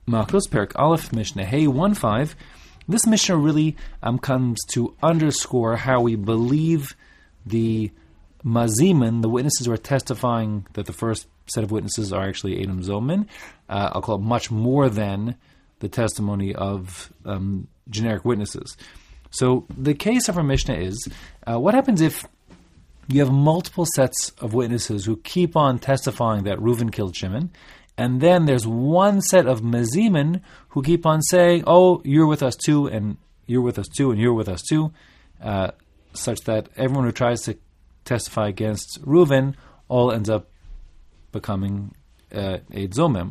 Malchus, Perak Aleph, Mishnah Hey 1.5. This Mishnah really comes to underscore how we believe the mazimin, the witnesses who are testifying that the first set of witnesses are actually Edom Zomin. I'll call it much more than the testimony of generic witnesses. So the case of our Mishnah is, what happens if you have multiple sets of witnesses who keep on testifying that Reuven killed Shimon, and then there's one set of mazimin who keep on saying, oh, you're with us too, and you're with us too, and you're with us too, such that everyone who tries to testify against Reuven all ends up becoming Eid Zomim.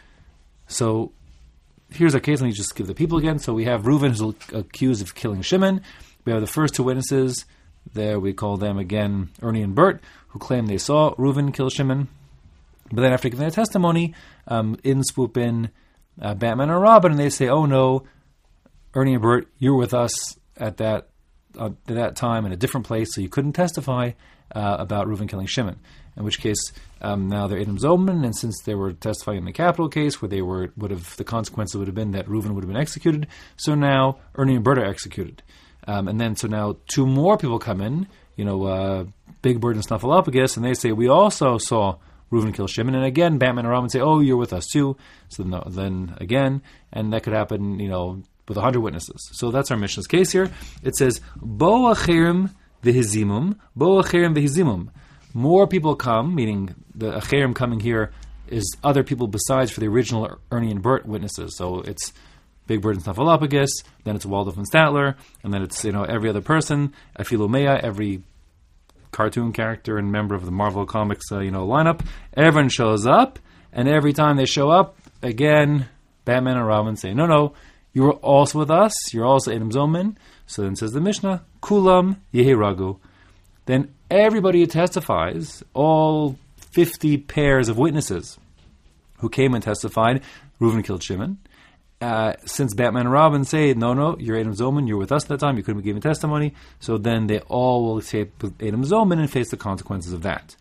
So here's our case. Let me just give the people again. So we have Reuven who's accused of killing Shimon. We have the first two witnesses. There we call them again Ernie and Bert, who claim they saw Reuven kill Shimon. But then after giving their testimony, in swoop in Batman and Robin, and they say, oh no, Ernie and Bert, you were with us at that time in a different place, so you couldn't testify about Reuven killing Shimon. In which case, now they're Edom Zomin, and since they were testifying in the capital case, where the consequences would have been that Reuven would have been executed, so now Ernie and Bert are executed. And then so now two more people come in, Big Bird and Snuffleupagus, and they say, we also saw Reuven kill Shimon, and again, Batman and Robin say, oh, you're with us too. So then again, and that could happen, with 100 witnesses. So that's our Mishnah's case here. It says, Bo acherim v'hizimum, Bo acherim v'hizimum. More people come, meaning the acherim coming here is other people besides for the original Ernie and Bert witnesses. So it's Big Bird and Snuffleupagus, then it's Waldorf and Statler, and then it's every other person, Aphilomea, every cartoon character and member of the Marvel Comics lineup. Everyone shows up, and every time they show up, again, Batman and Robin say, no, you're also with us, you're also Edom Zomin. So then says the Mishnah, Kulam Yehiragu. Then everybody who testifies, all 50 pairs of witnesses who came and testified, Reuven killed Shimon. Since Batman and Robin say, no, you're Edom Zomin, you're with us at that time, you couldn't be giving testimony, so then they all will say Edom Zomin and face the consequences of that.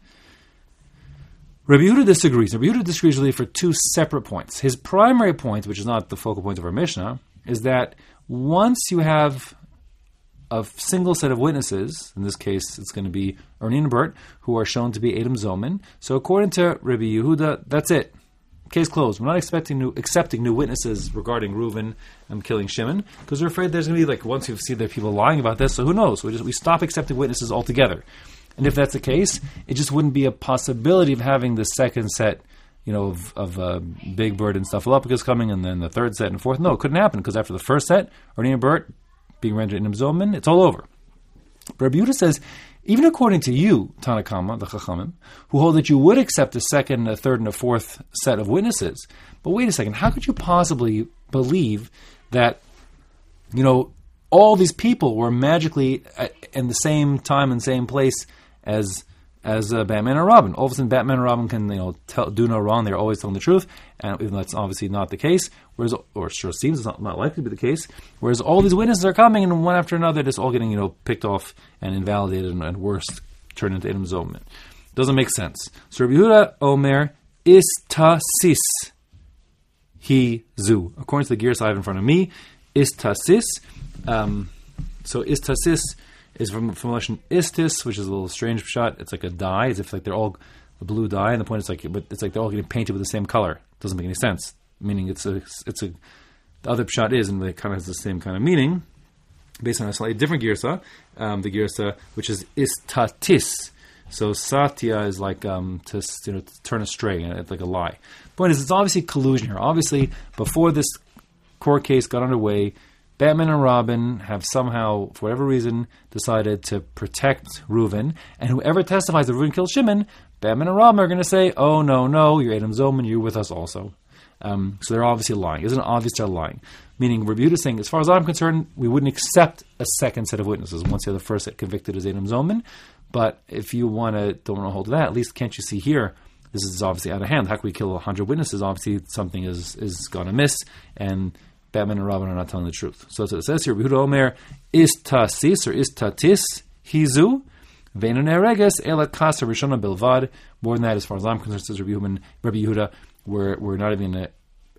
Rabbi Yehuda disagrees. Rabbi Yehuda disagrees really for two separate points. His primary point, which is not the focal point of our Mishnah, is that once you have a single set of witnesses, in this case it's going to be Ernie and Bert, who are shown to be Edom Zomin, so according to Rabbi Yehuda, that's it. Case closed. We're not accepting new witnesses regarding Reuven killing Shimon, because we're afraid there's going to be, once you see that people lying about this, so who knows? We stop accepting witnesses altogether. And if that's the case, it just wouldn't be a possibility of having the second set, of Big Bird and Snuffleupagus coming, and then the third set and fourth. No, it couldn't happen, because after the first set, Ernie and Bert being rendered Edom Zomin, it's all over. But Rabbi Yehuda says, even according to you, Tanakama, the Chachamim, who hold that you would accept a second, a third, and a fourth set of witnesses, but wait a second, how could you possibly believe that, all these people were magically in the same time and same place as Batman and Robin? All of a sudden, Batman and Robin can, do no wrong. They're always telling the truth, and even though that's obviously not the case, or sure seems it's not likely to be the case. Whereas all these witnesses are coming, and one after another, just all getting picked off and invalidated, and worse, turned into Edom Zomin. Doesn't make sense. So Rabbi Yehuda Omer istasis he zu. According to the Gears I have in front of me, istasis. So istasis is from Russian istis, which is a little strange shot. It's like a dye, as if they're all a blue dye, and the point is it's like they're all getting painted with the same color. It doesn't make any sense. Meaning the other pshat is, and it kind of has the same kind of meaning, based on a slightly different girsa, the girsa which is istatis. So satya is like to turn astray, and it's like a lie. Point is, it's obviously collusion here. Obviously, before this court case got underway, Batman and Robin have somehow, for whatever reason, decided to protect Reuven, and whoever testifies that Reuven killed Shimon, Batman and Robin are going to say, oh, no, you're Edom Zomin, you're with us also. So they're obviously lying. Isn't it obvious they're lying? Meaning, Rabbi Yehuda is saying, as far as I'm concerned, we wouldn't accept a second set of witnesses once the first set convicted as Edom Zomin. But if you don't want to hold to that, at least can't you see here, this is obviously out of hand. How can we kill 100 witnesses? Obviously, something is gone amiss, and Batman and Robin are not telling the truth. So it says here, Rabbi Yehuda Omer istasis or istatis hizu ve'enon ereges elat kasa rishona bilvad. More than that, as far as I'm concerned, says Rabbi Yehuda, we're not even going to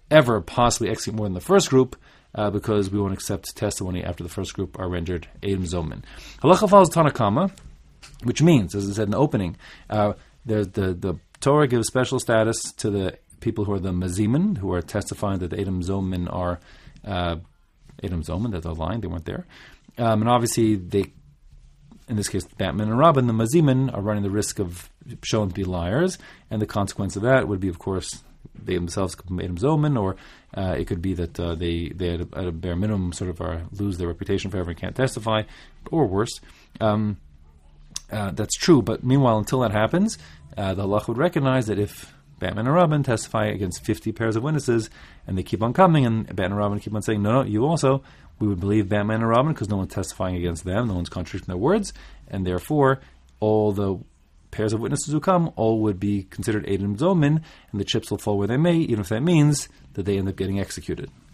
ever possibly execute more than the first group, because we won't accept testimony after the first group are rendered Eidim Zomin. Halacha follows Tanakama, which means, as I said in the opening, the Torah gives special status to the people who are the Mazimin, who are testifying that the Eidim Zomin are Eidim Zomin, that they're lying, they weren't there. And obviously, they, in this case, Batman and Robin, the Mazimin, are running the risk of shown to be liars, and the consequence of that would be, of course, they themselves could be Eidim Zomin, or it could be that they at a bare minimum sort of lose their reputation forever and can't testify, or worse. That's true, but meanwhile, until that happens, the halach would recognize that if Batman and Robin testify against 50 pairs of witnesses, and they keep on coming, and Batman and Robin keep on saying, no, you also, we would believe Batman and Robin because no one's testifying against them, no one's contradicting their words, and therefore, all the pairs of witnesses who come, all would be considered Eidim Zomin, and the chips will fall where they may, even if that means that they end up getting executed.